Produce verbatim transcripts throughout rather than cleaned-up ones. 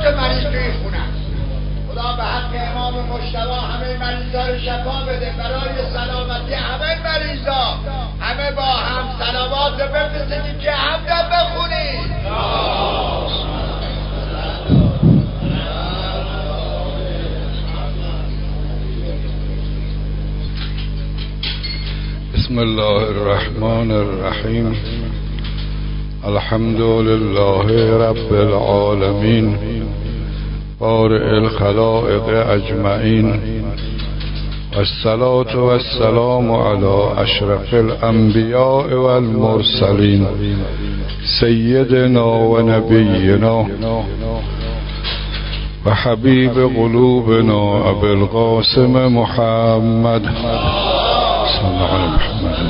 تا مریض توی خونه است. خدا به حق امام مجتبی همه مریضا رو شفا بده، برای سلامتی همه مریضا همه با هم صلوات بفرستید که همدم بخونید. بسم الله الرحمن الرحیم. الحمد لله رب العالمین بارئ الخلائق اجمعین والصلاة والسلام علی اشرف الانبیاء والمرسلین سیدنا و نبینا و حبیب قلوبنا ابی القاسم محمد صلی الله علیه محمد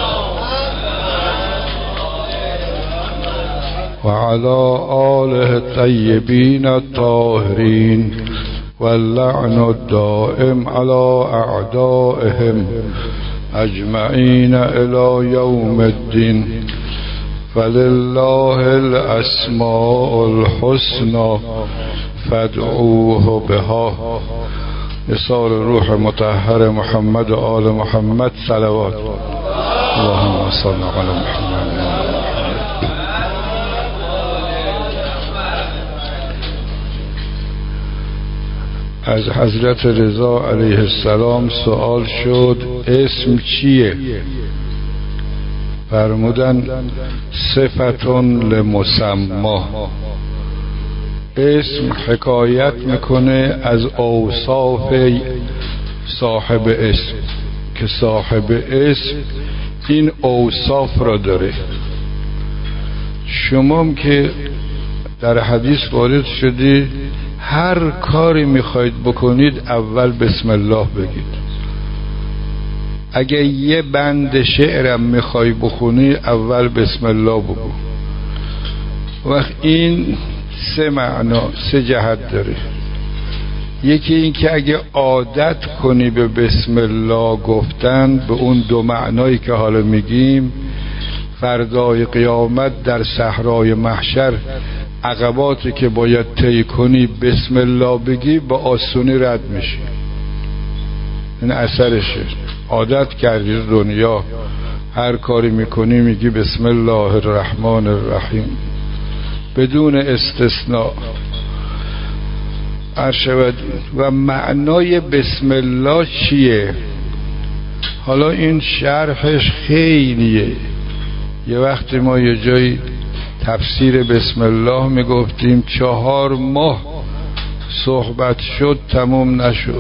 و علی آله الطیبین الطاهرین واللعن الدائم علی اعدائهم اجمعین الی یوم الدین. فلله الاسماء الحسنى فادعوه بها. بسال روح مطهر محمد و آل محمد صلوات. اللهم صل علی محمد. از حضرت رضا علیه السلام سوال شد اسم چیه؟ فرمودن صفتون لمسما. اسم حکایت میکنه از اوصاف صاحب اسم، که صاحب اسم این اوصاف را داره. شما که در حدیث وارد شدید هر کاری میخواید بکنید اول بسم الله بگید. اگه یه بند شعرم میخوای بخونی اول بسم الله بگو. وقت این سه معنا، سه جهت داره. یکی این که اگه عادت کنی به بسم الله گفتن، به اون دو معنایی که حالا میگیم، فردای قیامت در صحرای محشر عقباتی که باید طی کنی بسم الله بگی با آسونی رد میشی. این اثرشه. عادت کردی دنیا هر کاری میکنی میگی بسم الله الرحمن الرحیم بدون استثناء. ارشد و معنای بسم الله چیه؟ حالا این شرحش خیلیه. یه وقتی ما یه جایی تفسیر بسم الله میگفتیم چهار ماه صحبت شد تموم نشد.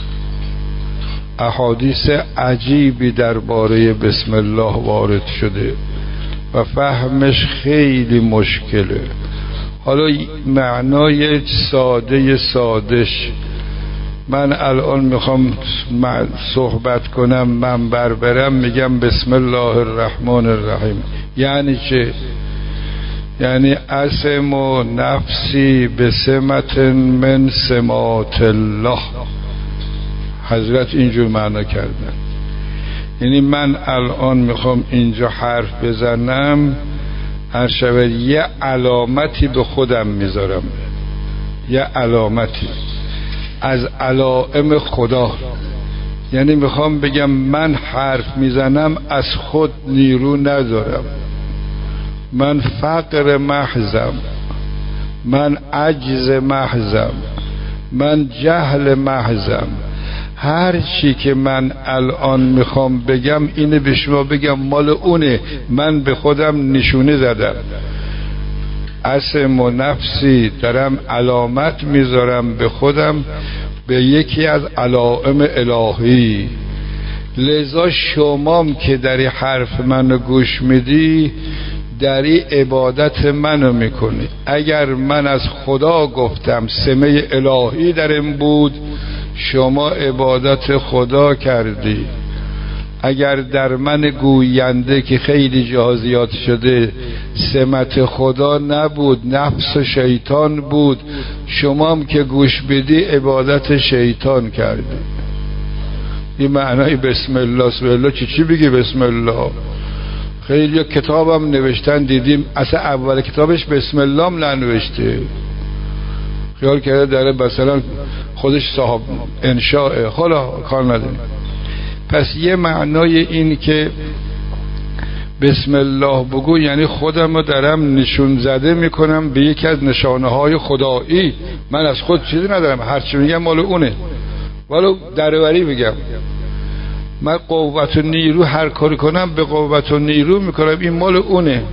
احادیث عجیبی درباره بسم الله وارد شده و فهمش خیلی مشکله. حالا معنای ساده سادش، من الان میخوام صحبت کنم منبر برم میگم بسم الله الرحمن الرحیم. یعنی چه؟ یعنی اسم و نفسی بسمت من سمات الله. حضرت اینجور معنا کردن. یعنی من الان میخوام اینجا حرف بزنم، هر شب یه علامتی به خودم میذارم، یه علامتی از علائم خدا. یعنی میخوام بگم من حرف میزنم از خود نیرو ندارم، من فقر محضم، من عجز محضم، من جهل محضم. هر چی که من الان میخوام بگم اینه به شما بگم مال اونه، من به خودم نشونه زدم. اسم و نفسی دارم علامت میذارم به خودم به یکی از علائم الهی. لذا شمام که داری حرف منو گوش میدی داری عبادت منو میکنی. اگر من از خدا گفتم سمه الهی درم بود شما عبادت خدا کردی. اگر در من گوینده که خیلی جا زیاد شده سمت خدا نبود نفس و شیطان بود، شما هم که گوش بدی عبادت شیطان کردی. این معنای بسم الله. بسم الله چی چی بگی بسم الله؟ خیلی کتابم نوشتن دیدیم اصلا اول کتابش بسم الله هم ننوشته. خیال کرده داره مثلا خودش صاحب انشاء، حالا کار نداریم. پس یه معنای این که بسم الله بگو یعنی خودم رو دارم نشون زده میکنم به یکی از نشانه های خدایی. من از خود چیزی ندارم، هرچی میگم مال اونه، ولو دروری بگم. من قوت و نیرو هر کاری کنم به قوت و نیرو میکنم، این مال اونه.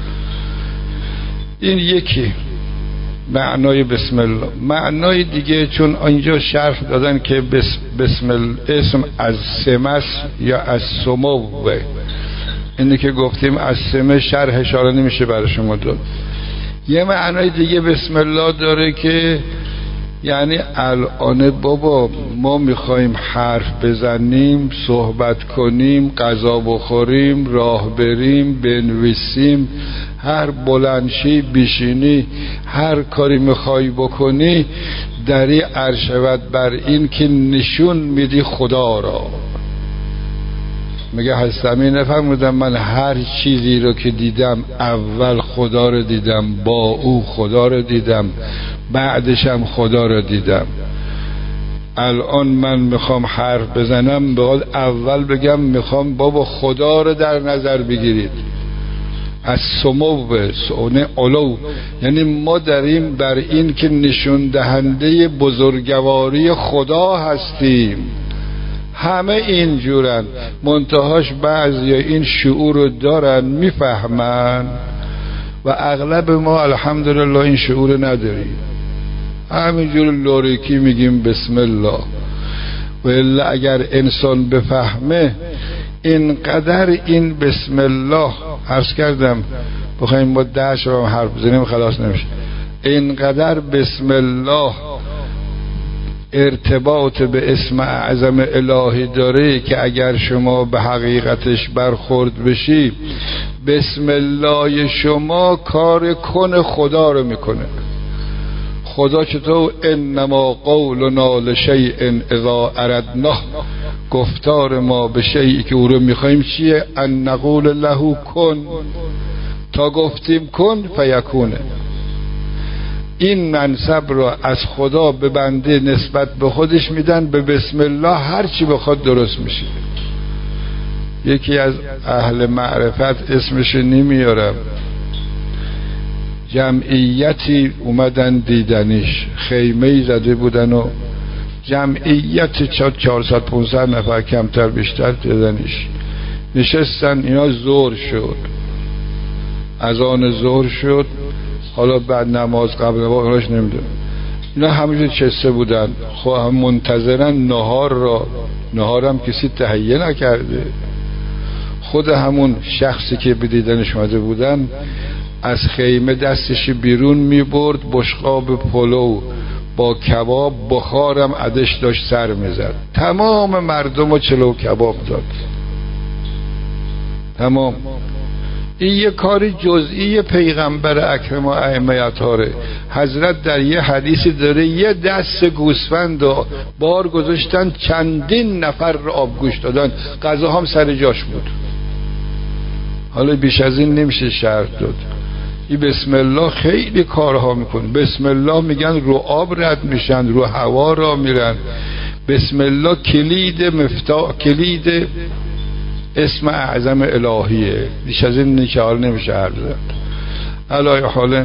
این یکی معنای بسم الله. معنای دیگه چون اینجا شرح دادن که بسم, بسم الاسم از سمس یا از سموه، اینی که گفتیم از سمه شرح اشاره نمیشه برای شما داد. یه معنای دیگه بسم الله داره که یعنی الان بابا ما میخوایم حرف بزنیم، صحبت کنیم، غذا بخوریم، راه بریم، بنویسیم، هر بلندشی بیشینی، هر کاری میخوای بکنی دری عرشبت بر این که نشون میدی خدا را. میگه هستمی نفهمیدم من هر چیزی رو که دیدم اول خدا رو دیدم، با او خدا رو دیدم، بعدشم خدا رو دیدم. الان من میخوام حرف بزنم باید اول بگم میخوام بابا خدا رو در نظر بگیرید. از سمو سونه علو، یعنی ما داریم بر این که نشون دهنده بزرگواری خدا هستیم. همه اینجورن، منتهاش بعضی این شعور رو دارن میفهمن و اغلب ما الحمدلله این شعور نداریم، همینجور لوریکی میگیم بسم الله. و الا اگر انسان بفهمه اینقدر این بسم الله، عرض کردم بخوایم با ده شب حرف بزنیم خلاص نمیشه، اینقدر بسم الله ارتباط به اسم اعظم الهی داره که اگر شما به حقیقتش برخورد بشی بسم الله شما کار کن خدا رو میکنه. خدا چطور انما قولنا لشیء اذا اردناه، گفتار ما به شیئی که او رو میخوایم چیه؟ ان نقول له کن، تا گفتیم کن فیکونه. این منصب را از خدا به بنده نسبت به خودش میدن، به بسم الله هر چی بخواد درست میشه. یکی از اهل معرفت اسمش نمیارم، جمعیتی اومدن دیدنیش، خیمه‌ای زده بودن و جمعیت چهارصد پانصد نفر کمتر بیشتر دیدنیش نشستن. اینا ظهر شد، اذان ظهر شد، حالا بعد نماز قبل نماز اوناش نمیدونم، اینا همینجور چسته بودن. خب هم منتظرن نهار را، نهار هم کسی تهیه نکرده. خود همون شخصی که به دیدنش اومده بودن از خیمه دستش بیرون میبرد، بشقاب پلو با کباب، بخارم عدش داشت سر میزد، تمام مردم رو چلو کباب داد. تمام. این یه کاری جزئی پیغمبر اکرم و ائمه اطهاره. حضرت در یه حدیثی داره یه دست گوسفند و بار گذاشتن، چندین نفر رو آبگوش دادن، غذا هم سر جاش بود. حالا بیش از این نمیشه شرح داد. این بسم الله خیلی کارها میکنه. بسم الله میگن رو آب رد میشن، رو هوا را میرن. بسم الله کلید مفتاح، کلید اسم اعظم الهیه. بیش از این نکار نمیشه عرض زد. علای حالا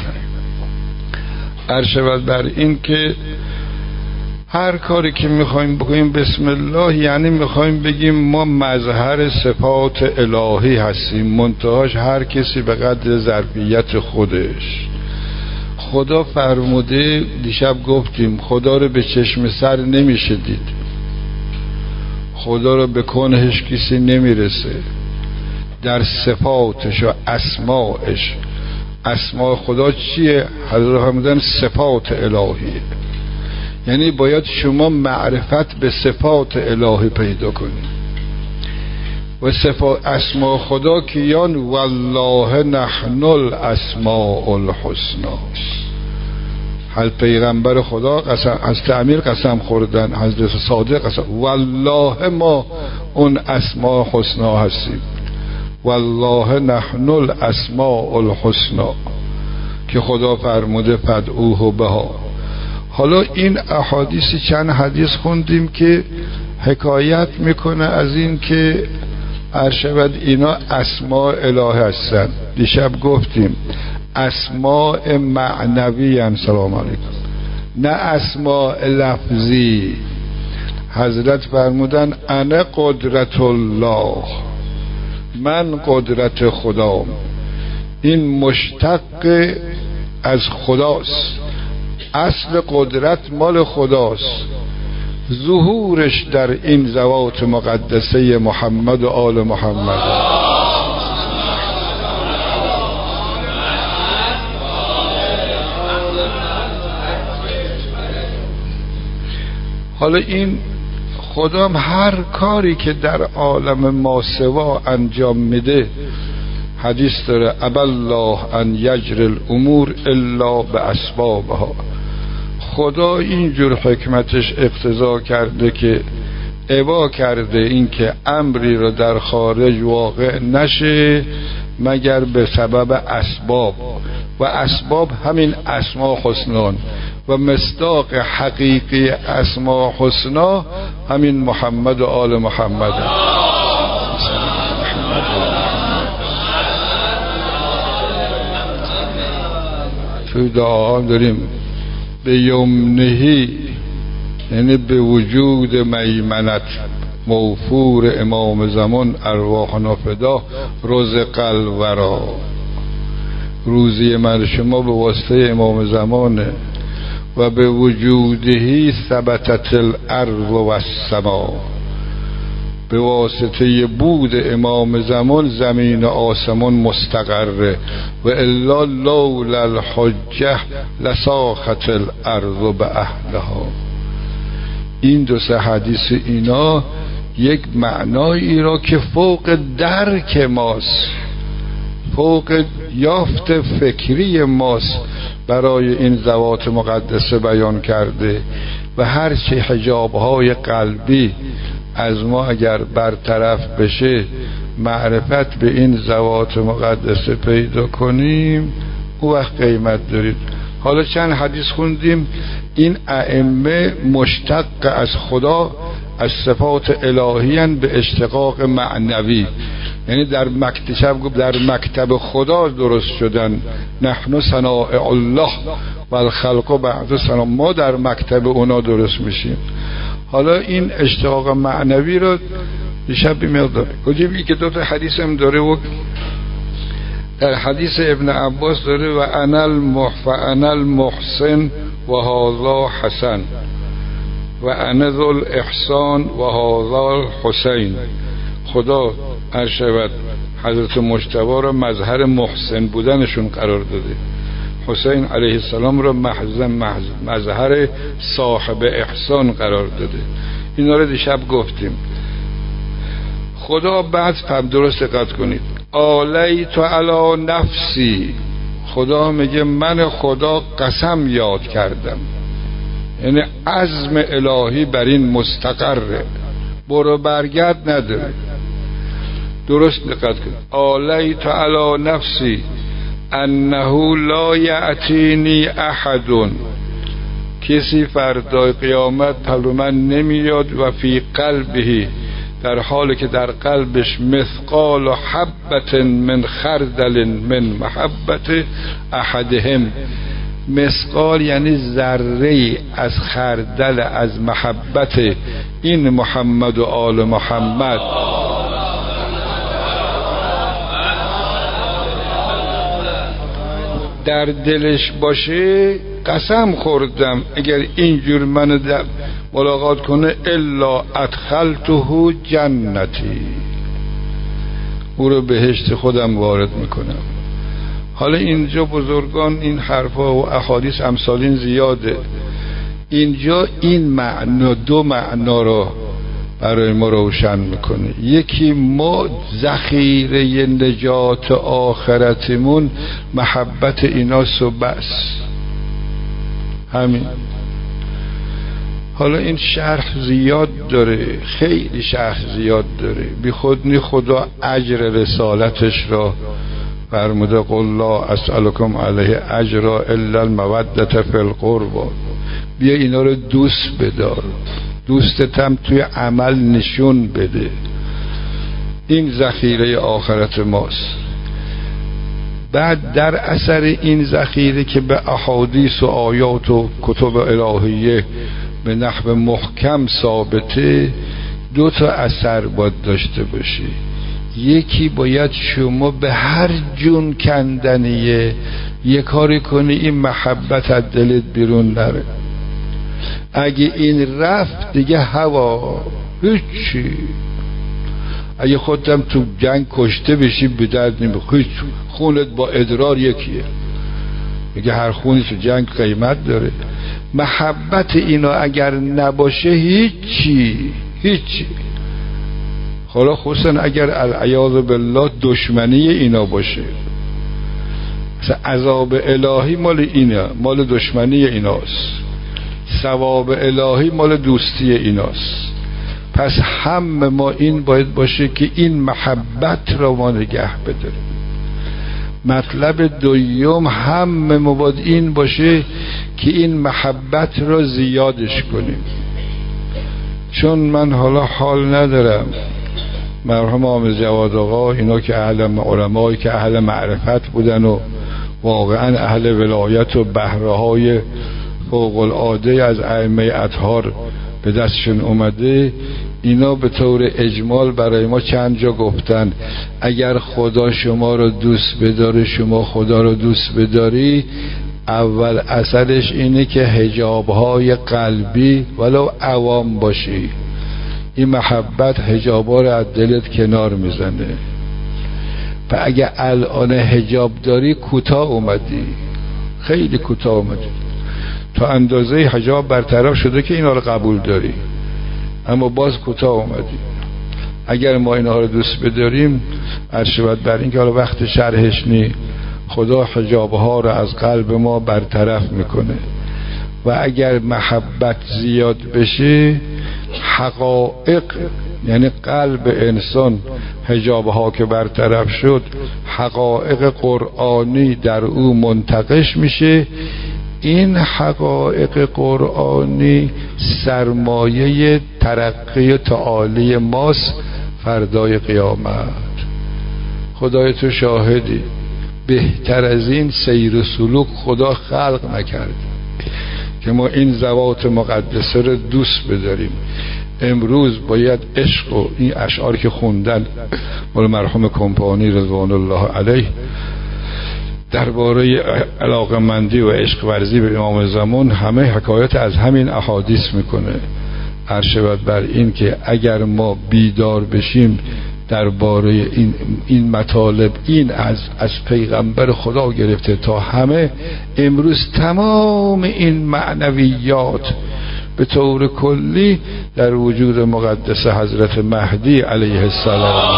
عرشبت بر این که هر کاری که میخوایم بکنیم بسم الله، یعنی میخوایم بگیم ما مظهر صفات الهی هستیم، منتهاش هر کسی به قدر ظرفیت خودش. خدا فرموده، دیشب گفتیم خدا رو به چشم سر نمیشه دید، خدا رو به کنهش کسی نمیرسه. در صفاتش و اسماعش، اسماء خدا چیه؟ حضرت فرمودن صفات الهیه، یعنی باید شما معرفت به صفات الهی پیدا کنید. و صفات اسماء خدا کیان؟ والله نحن الاسماء الحسنا. حل پیغمبر خدا قسم از تعمیر قسم خوردن، حضرت صادق قسم والله ما اون اسماء حسنا هستیم. والله نحن الاسماء الحسنا که خدا فرموده فدعوه بها. حالا این احادیث چند حدیث خوندیم که حکایت میکنه از این که ارشد اینا اسماء الهی هستن. دیشب گفتیم اسماء معنوی ان. سلام علیکم، نه اسماء لفظی. حضرت فرمودن انا قدرت الله، من قدرت خدا. این مشتق از خداست، اصل قدرت مال خداست، ظهورش در این ذوات مقدسه محمد و آل محمد. حالا این خدا هم هر کاری که در عالم ماسوا انجام میده، حدیث داره ابالله ان یجری الامور الا باسبابها. خدا اینجور حکمتش اقتضا کرده که ابا کرده این که امری رو در خارج واقع نشه مگر به سبب اسباب، و اسباب همین اسماء حسنا، و مصداق حقیقی اسماء حسنا همین محمد و آل محمد. توی دعا داریم به یمنهی، یعنی به وجود میمنت موفور امام زمان ارواحنا فدا رزق الورا. روزی من شما به واسطه امام زمانه و به وجودهی ثبتت الارض و السما. به واسطه بود امام زمان زمین و آسمان مستقره، و الا لولا الحجه لساخت الارض به اهلها. این دو سه حدیث اینا یک معنایی را که فوق درک ماست، فوق یافت فکری ماست برای این ذوات مقدسه بیان کرده. و هر چه حجابهای قلبی از ما اگر برطرف بشه، معرفت به این ذوات مقدسه پیدا کنیم، او وقت قیمت دارید. حالا چند حدیث خوندیم. این ائمه مشتق از خدا، از صفات الهیان به اشتقاق معنوی، یعنی در مکتب در مکتب خدا درست شدن. نحن صنائع الله و الخلق بعد صنع، ما در مکتب اونا درست میشیم. حالا این اشتقاق معنوی رو دیشب بیمیاد داره. کجیبی که دوتا حدیث هم داره، و در حدیث ابن عباس داره و انا المحسن و هذا حسن و انا ذو الاحسان و هذا الحسین. خدا ارشد حضرت مجتبی را مظهر محسن بودنشون قرار داده، حسین علیه السلام را مظهر صاحب احسان قرار داده. اینا رو دیشب گفتیم. خدا بعد فهم درست دقت کنید، آلیت علی نفسی. خدا میگه من خدا قسم یاد کردم، یعنی عزم الهی بر این مستقره، برو برگرد نداره. درست دقت کنید. آلیت علی نفسی انه لا یأتینی احد، کسی فردای قیامت پلو من نمیاد، و فی قلبه، در حالی که در قلبش مثقال و حبت من خردل من محبت احدهم. مثقال یعنی ذره از خردل از محبت این محمد و آل محمد. در دلش باشه، قسم خوردم اگر اینجور منو ملاقات کنه الا ادخلته جنتی، او رو بهشت خودم وارد میکنم. حالا اینجا بزرگان این حرفا و احادیث امثالین زیاده. اینجا این معنا، دو معنا رو برای ما روشن میکنه. یکی ما ذخیره نجات آخرتمون محبت ایناست و بس، همین. حالا این شرح زیاد داره، خیلی شرح زیاد داره. بی خود نی خدا اجر رسالتش را فرموده قل لا اسألكم علیه اجرا الا المودة فی القربى. بیا اینا رو دوست بدار، دوستت هم توی عمل نشون بده. این ذخیره آخرت ماست. بعد در اثر این ذخیره که به احادیث و آیات و کتب الهیه به نحو محکم ثابته، دو تا اثر باید داشته باشی. یکی باید شما به هر جون کندنیه یه کاری کنی این محبت از دلت بیرون نره. اگه این رفت دیگه هوا هیچی. اگه خودم تو جنگ کشته بشی به درد نمیخوری، خونت با ادرار یکیه. میگه هر خونی تو جنگ قیمت داره. محبت اینا اگر نباشه هیچی هیچی. حالا خصوصا اگر العیاذ بالله دشمنی اینا باشه، مثلا عذاب الهی مال اینا، مال دشمنی ایناست، ثواب الهی مال دوستی ایناست. پس هم ما این باید باشه که این محبت را ما نگه بداریم. مطلب دوم هم ما باید این باشه که این محبت را زیادش کنیم. چون من حالا حال ندارم، مرحوم عامل جواد آقا اینا که اهل علمایی که اهل معرفت بودن و واقعا اهل ولایت و بهره‌های فوق العاده از ائمه اطهار به دستشون اومده، اینا به طور اجمال برای ما چند جا گفتن اگر خدا شما رو دوست بداره شما خدا رو دوست بداری، اول اثرش اینه که حجاب‌های قلبی ولو عوام باشی، این محبت حجاب‌ها رو از دلت کنار میزنه. و اگه الان حجاب داری کوتاه اومدی، خیلی کوتاه اومدی، تا اندازه حجاب برطرف شده که اینا رو قبول داری، اما باز کوتاه اومدی. اگر ما اینا رو دوست بداریم، ارشبت بر این که حالا وقت شرحش نی، خدا حجاب‌ها رو از قلب ما برطرف میکنه. و اگر محبت زیاد بشه، حقایق یعنی قلب انسان حجاب‌ها که برطرف شد، حقایق قرآنی در او منتقش میشه. این حقایق قرآنی سرمایه ترقی تعالی ماست فردای قیامت. خدای تو شاهدی، بهتر از این سیر و سلوک خدا خلق نکرد که ما این ذوات مقدسه رو دوست بداریم. امروز باید عشق و این اشعار که خوندن مال مرحوم کمپانی رضوان الله علیه درباره علاقمندی و عشق ورزی به امام زمان، همه حکایت از همین احادیث میکنه. عرشبت بر این که اگر ما بیدار بشیم درباره این این مطالب، این از از پیغمبر خدا گرفته تا همه، امروز تمام این معنویات به طور کلی در وجود مقدس حضرت مهدی علیه السلام.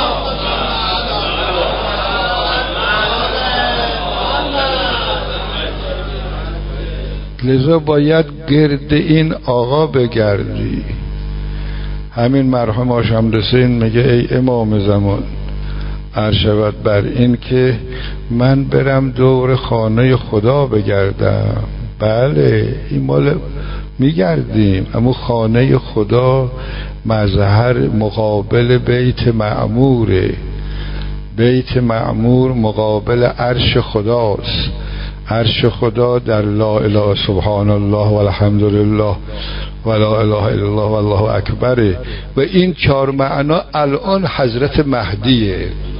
لذا باید گرد این آقا بگردی. همین مرحوم هاشم حسین میگه ای امام زمان، عرشبت بر این که من برم دور خانه خدا بگردم. بله این مال میگردیم، اما خانه خدا مظهر مقابل بیت معموره. بیت معمور مقابل عرش خداست. عرش خدا در لا اله سبحان الله و الحمد لله و لا اله الا الله و الله اکبره. و این چهار معنا الان حضرت مهدیه.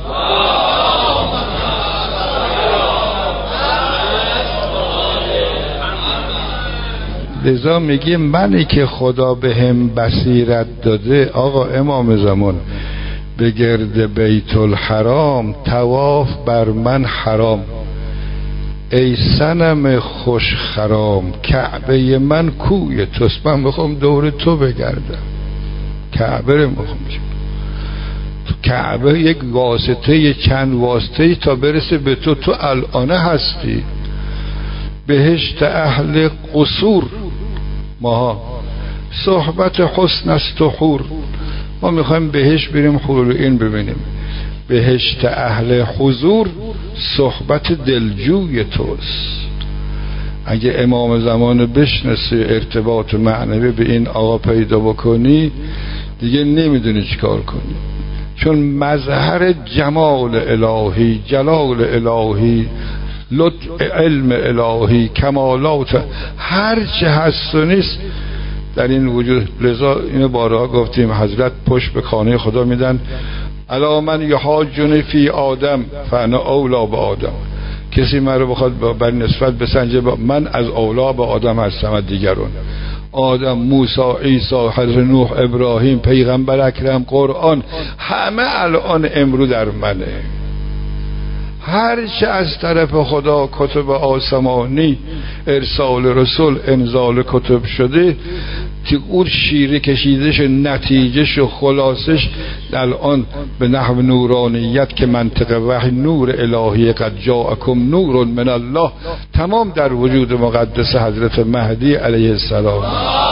لذا میگه منی که خدا به هم بصیرت داده، آقا امام زمان، به گرد بیت الحرام طواف بر من حرام. ای صنم خوش خرام، کعبه من کوی توست، من میخوام دور تو بگردم. کعبه رو میخوام. تو کعبه یک واسطه، چند واسطه تا برسه به تو. تو الان هستی بهشت اهل قصور. ما صحبت حسن است و حور، ما میخوایم بهش بریم حور این ببینیم. بهشت اهل حضور صحبت دلجوی توست. اگه امام زمان بشناسی ارتباط معنوی به این آقا پیدا بکنی دیگه نمیدونی چی کار کنی، چون مظهر جمال الهی، جلال الهی، لطف علم الهی، کمالات هر چه هست و نیست در این وجود. لذا اینو بارها گفتیم، حضرت پشت به خانه خدا میدن الا من یحاجنی فی آدم فانا اولا به آدم، کسی من رو بخواد بر نسبت بسنجه من از اولا به آدم هستم از دیگرون. آدم، موسی، عیسی، حضرت نوح، ابراهیم، پیغمبر اکرم، قرآن، همه الان امرو در منه. هر چه از طرف خدا کتب آسمانی، ارسال رسول، انزال کتب شده، که اون شیره کشیدش، نتیجهش و خلاصش الان به نحو نورانیت که منطق وحی نور الهی قد جاءکم نور من الله تمام در وجود مقدس حضرت مهدی علیه السلام.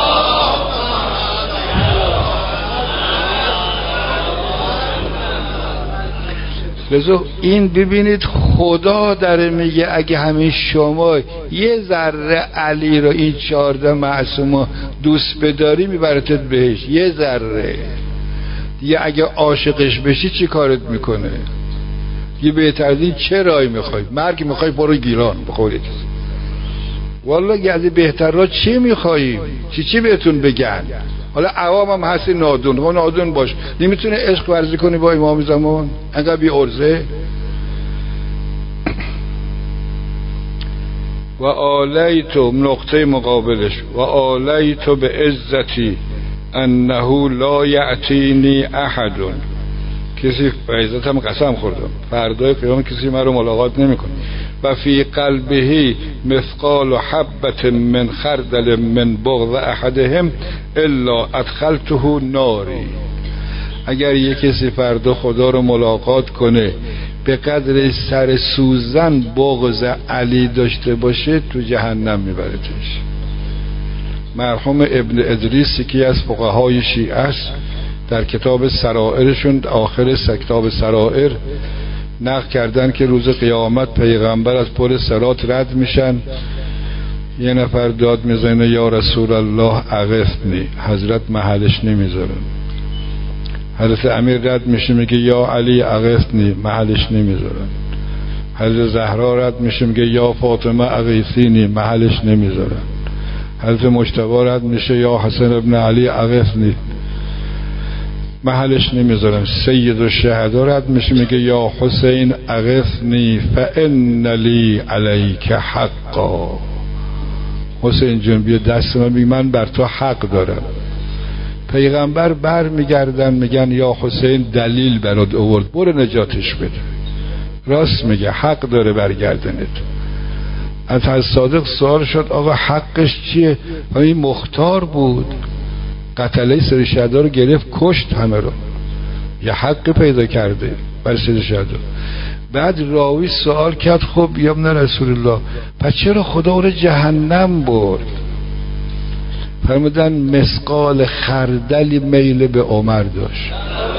لذا این ببینید خدا داره میگه اگه همین شما یه ذره علی رو، این چهارده معصوم دوست بداری میبرتت بهش، یه ذره دیگه. اگه عاشقش بشی چی کارت میکنه؟ یه بهتر از این چه رای میخوای؟ مرگ میخوای برو گیلان بخوری. والله یه از بهتر را چی میخوایی؟ چی چی بهتون بگن؟ حالا عوام هم هستی نادون، خب نادون باش، نمیتونه عشق ورزی کنی با امام زمان انقدر بی عرضه. و آلیتو نقطه مقابلش، و آلیتو به عزتی انه لا یعتینی احد، کسی به عزتم قسم خوردم فردای قیام کسی من رو ملاقات نمیکنه. و فی قلبه مثقال حبت من خردل من بغض احدهم الا ادخلته ناری. اگر یک کسی فردا خدا رو ملاقات کنه به قدر سر سوزن بغض علی داشته باشه تو جهنم میبرتش. مرحوم ابن ادریس که از فقهای شیعه است در کتاب سرائرشون، آخر کتاب سرائر نقل کردن که روز قیامت پیغمبر از پل صراط رد میشن، یه نفر داد میزنه یا رسول الله اغثنی، حضرت محلش نمیذارن. حضرت امیر رد میشه میگه یا علی اغثنی، محلش نمیذارن. حضرت زهرا رد میشه میگه یا فاطمه اغیثینی، محلش نمیذارن. حضرت مجتبی رد میشه یا حسن ابن علی اغثنی، محلش نمیذارن. سید الشهدا رد میشه میگه یا حسین اغثنی فان لی علیک حقا، حسین جون بیا دست من، میگه من بر تو حق دارم. پیغمبر بر میگردن میگن یا حسین دلیل برات آورد، برو نجاتش بده. راست میگه، حق داره برگردنت. از صادق سوال شد آقا حقش چیه؟ این مختار بود، قتله سید شهدا رو گرفت کشت همه رو، یه حق پیدا کرده برای سید شهدا. بعد راوی سوال کرد خب یا ابن رسول الله پس چرا خدا او رو جهنم برد؟ فرمودن مسقال خردلی میل به عمر داشت.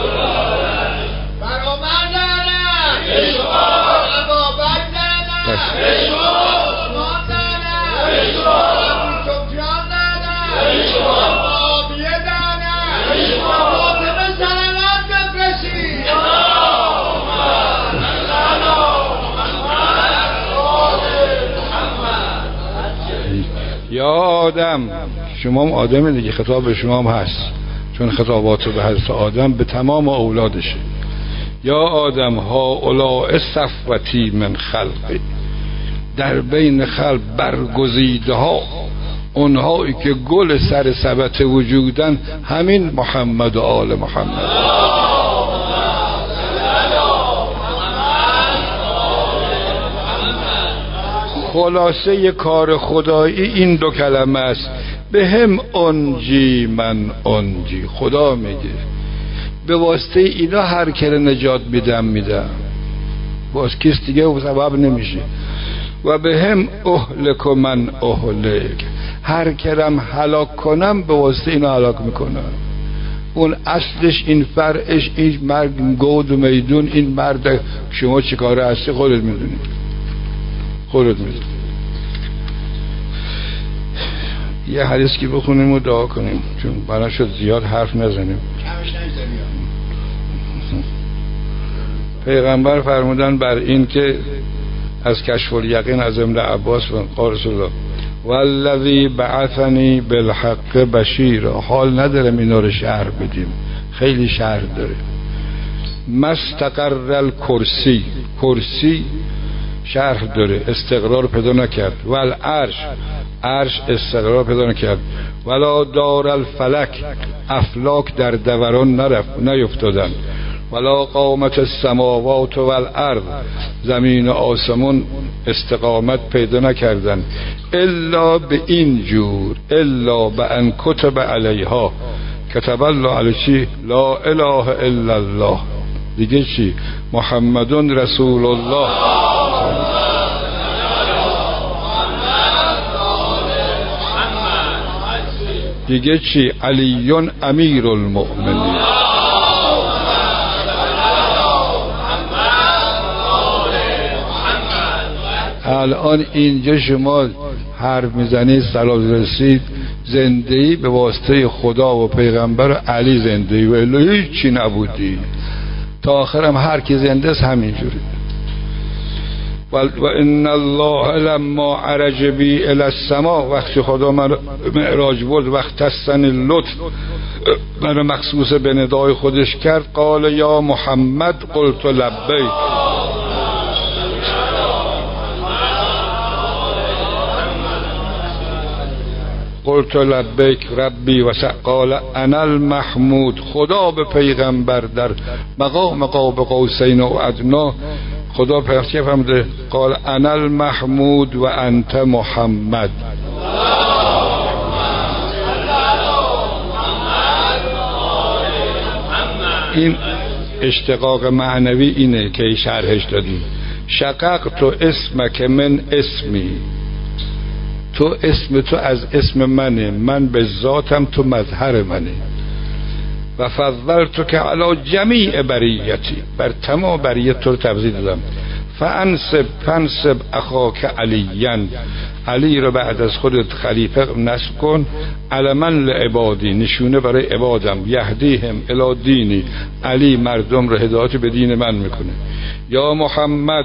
بر عمر دارم اشوار ابا بکر دارم اشوار عثمان دارم اشوار ابو سفیان دارم اشوار معاویه دارم اشوار فاطمه صلوات بفرستید یا آدم، شما هم آدم دیگه، خطاب به شما هم هست چون خطابات به حضرت آدم به تمام اولادشه. یا آدم ها اولاء صفوتی من خلقی، در بین خلق برگزیده ها اونهایی که گل سر سبت وجودن همین محمد و آل محمد. خلاصه کار خدایی این دو کلمه است، به هم انجی من انجی. خدا میگه به واسطه اینا هر کره نجات میدم میدم، باز کس دیگه و سبب نمیشه. و به هم اهلک و من اهلک، هر کرم هلاک کنم به واسطه اینا هلاک میکنم. اون اصلش این فرعش این مرگ گود و میدون، این مرد شما چی کاره هستی خودت میدونی، خودت میدونی. یه حدیث که بخونیم و دعا کنیم، چون بنا شد زیاد حرف نزنیم. پیغمبر فرمودن بر این که از کشف الیقین از ابن عباس قال رسول الله والذی بعثنی بالحق بشیرا، حال ندارم اینا رو شرح بدیم، خیلی شرح داره. مستقر الکرسی، کرسی شرح داره، استقرار پیدا نکرد. والعرش، عرش استقرار پیدا نکرد. ولا دار الفلک، افلاک در دوران نرفت نیفتادن. ولا قامت السماوات والارض، زمین و آسمون استقامت پیدا نکردن. الا به این جور، الا به ان کتب علیها، کتب الله علی چی؟ لا اله الا الله. دیگه چی؟ محمدون رسول الله. دیگه چی؟ علیون امیر المؤمنین. الان اینجا شما حرف میزنید سلام رسید، زندگی به واسطه خدا و پیغمبر و علی زندگی و الا هیچی نبودی. تا آخرم هر کی زنده است همینجوری. و ان الله لما عرج بی الی السما، وقتی خدا من معراج بود، وقت تسن اللطف من مخصوص به ندای خودش کرد، قال یا محمد قلت لبیک. قلت لبیک ربی و قال انا المحمود. خدا به پیغمبر در مقام قاب قوسین و ادنا، خدا پیغمبر فرموده قال انا المحمود و انت محمد. این اشتقاق معنوی اینه که شرحش دادیم. شققت اسمک من اسمی، تو اسم تو از اسم منه، من به ذاتم، تو مظهر منه. و فضلت که علی جمیع بریتی، بر تمام بریت تو رو تفضیل دادم. فانسب فانسب اخاک علیین، علی رو بعد از خودت خلیفه نصب کن. علمن لعبادی، نشونه برای عبادم. یهدیهم الی دینی، علی مردم رو هدایت به دین من میکنه. یا محمد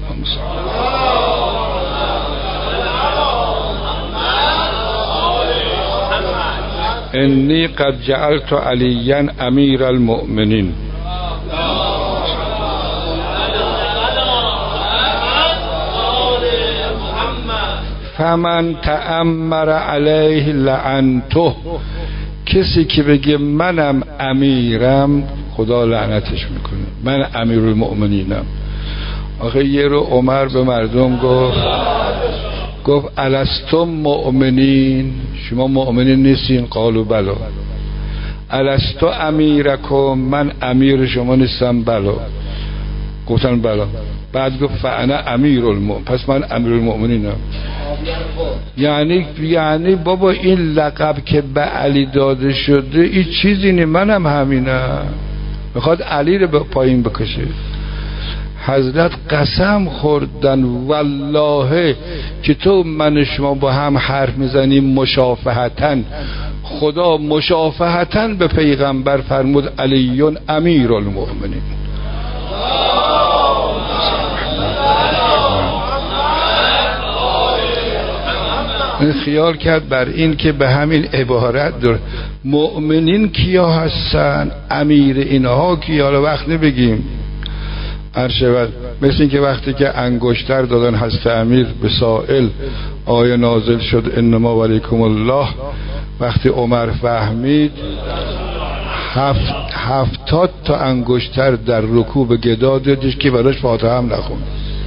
انی قد جعلت علیا امیر المؤمنین. فمن تأمر علیه لعنته، کسی که بگه منم امیرم خدا لعنتش میکنه. من امیر المؤمنینم. آخه یه رو عمر به مردم گفت گفت الستم مؤمنین، شما مؤمنین نیستین؟ قالوا بلا. الستو امیرکم، من امیر شما نیستم؟ بلا. گفتن بلا. بعد گفت فانا امیر المؤمنین، پس من امیر المؤمنینم. یعنی یعنی بابا این لقب که به علی داده شده این چیزی نی، منم همینم. میخواد علی رو به پایین بکشه. حضرت قسم خوردن والله که تو من شما با هم حرف میزنیم مشافهتن، خدا مشافهتن به پیغمبر فرمود علیون امیر المؤمنین. من خیال کرد بر این که به همین عبارت داره مؤمنین کیا هستن، امیر اینها کیا، وقت نبگیم ارشود. مثل این که وقتی که انگشتر دادن حضرت امیر به سائل، آیه نازل شد انما ولیکم الله. وقتی عمر فهمید هفت هفتاد تا انگشتر در رکوع به گدا دادش که براش فاتحه هم نخون.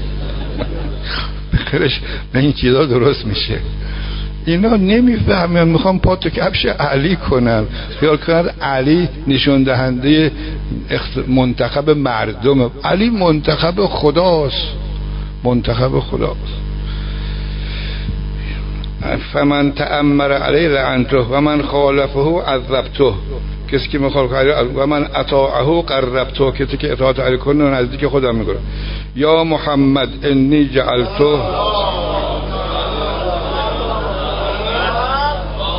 بخیرش به این چیزا درست میشه. اینا نمیفهمن، میخوام پاتو کفش علی کنن، خیال کنن علی نشون دهنده منتخب مردم. علی منتخب خداست، منتخب خداست. فمن تأمر علیه لعنته و من خالفه عذبته، کسی که مخالف علی و من اطاعه قربته، کسی که اطاعت علی کنه نزدیک خودم میکنه. یا محمد انی جعلته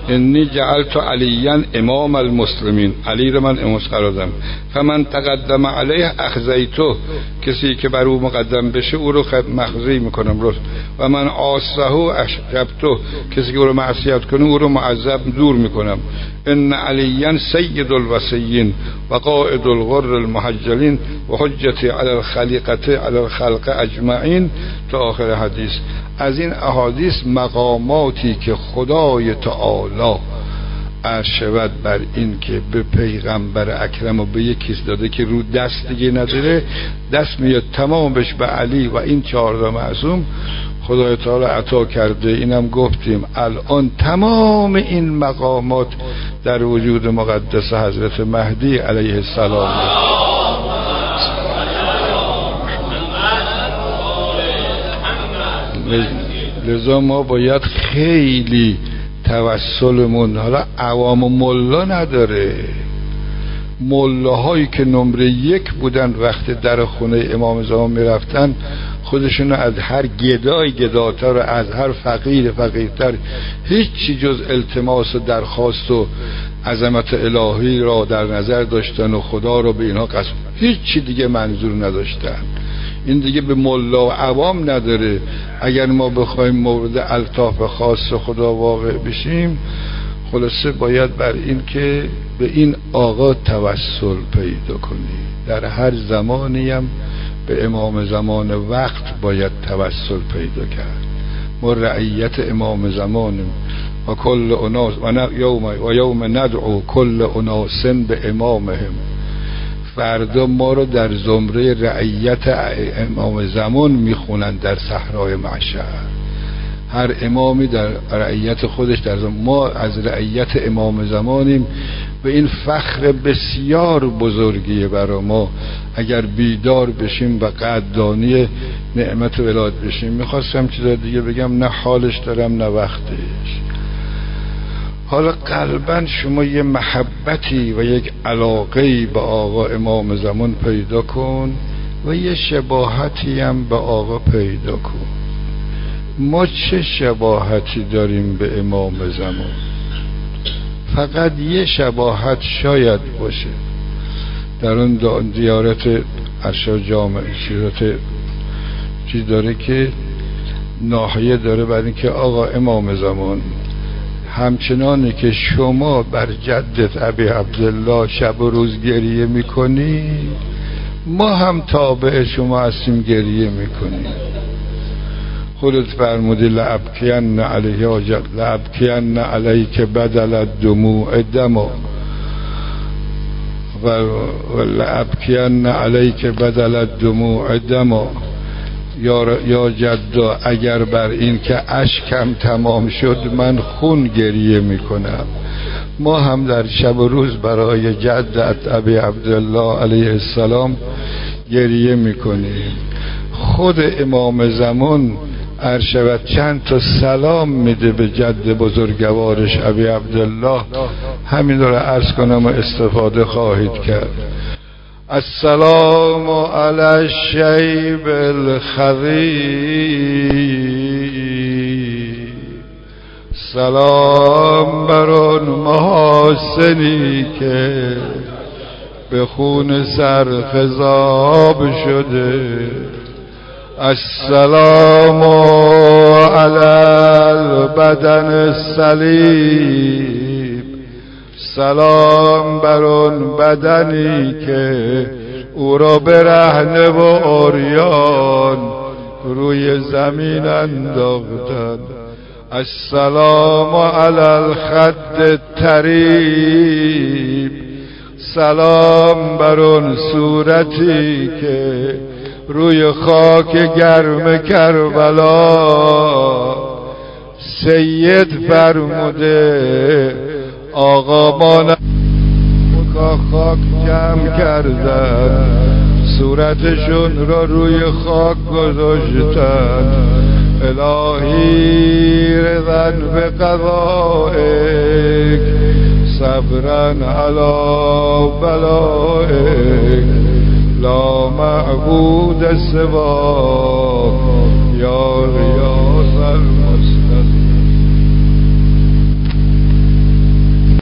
انی جعلت علیاً امام المسلمین، علی رو من امام قرار دادم. فمن تقدم علیه اخزیته، کسی که بر او مقدم بشه او رو مخزی میکنم رو. و من عاصه اشربته، کسی که او رو معصیت کنه او رو معذب دور میکنم. ان علیاً سید الوصیین و قائد الغر المحجلین و حجتی علی الخلیقه علی الخلق اجمعین تا آخر حدیث. از این احادیث مقاماتی که خدای تعالی ارشد بر این که به پیغمبر اکرم و به یکیز داده که رو دست دیگه نداره، دست میاد تمامش به علی و این چهارده معصوم خدای تعالی عطا کرده. اینم گفتیم الان تمام این مقامات در وجود مقدس حضرت مهدی علیه السلام. لذا ما باید خیلی توسلمون، حالا عوام و ملا نداره، ملاهایی که نمره یک بودن وقتی در خونه امام زمان میرفتن خودشون از هر گدای گداتر و از هر فقیر فقیرتر هیچی جز التماس و درخواست و عظمت الهی را در نظر داشتن و خدا را به اینها قسم، هیچی دیگه منظور نداشتن. این دیگه به ملا و عوام نداره. اگر ما بخوایم مورد الطاف خاص خدا واقع بشیم، خلاصه باید بر این که به این آقا توسل پیدا کنی. در هر زمانی هم به امام زمان وقت باید توسل پیدا کرد. ما رعیت امام زمانیم و کل اناس و یوم و یوم ندعو کل اناس به امامهم. فردا ما رو در زمره رعیت امام زمان میخونن در صحرای محشر. هر امامی در رعیت خودش در زمان. ما از رعیت امام زمانیم. به این فخر بسیار بزرگیه برای ما اگر بیدار بشیم و قدردانی نعمت ولایت بشیم. میخواستم چیز دیگه بگم، نه حالش دارم نه وقتش. حالا قلباً شما یه محبتی و یک علاقه‌ای به آقا امام زمان پیدا کن و یه شباهتی هم به آقا پیدا کن. ما چه شباهتی داریم به امام زمان؟ فقط یه شباهت شاید باشه در اون زیارت ارشاد جامع شیرات چیز داره که ناحیه داره برای اینکه آقا امام زمان همچنانی که شما بر جدت ابی عبدالله شب و روز گریه میکنی، ما هم تابع شما هستیم گریه میکنیم. خودت فرمودی لابکین علیه لابکین علیک بدل الدموع دما و لابکین علیک بدل الدموع دما. یا یا جدا اگر بر این که اشکم تمام شد من خون گریه میکنم. ما هم در شب و روز برای جدت ابی عبدالله علیه السلام گریه میکنیم. خود امام زمان ارشد چند تا سلام میده به جد بزرگوارش ابی عبدالله، همین رو عرض کنم و استفاده خواهید کرد. السلام علی الشیب الخضیر، سلام بر آن محاسنی که به خون سر خضاب شده. السلام علی البدن السلیم، سلام بر آن بدنی که او را برهنه و عریان روی زمین انداختند. السلام علی الخد الطریب، سلام بر آن صورتی که روی خاک گرم کربلا سید فرموده آقا ما خاک جمع کردن، صورتشون را روی خاک گذاشتن. الهی رضن به قضائک صبرن علی بلائک، لا معبود سواک یا غیاث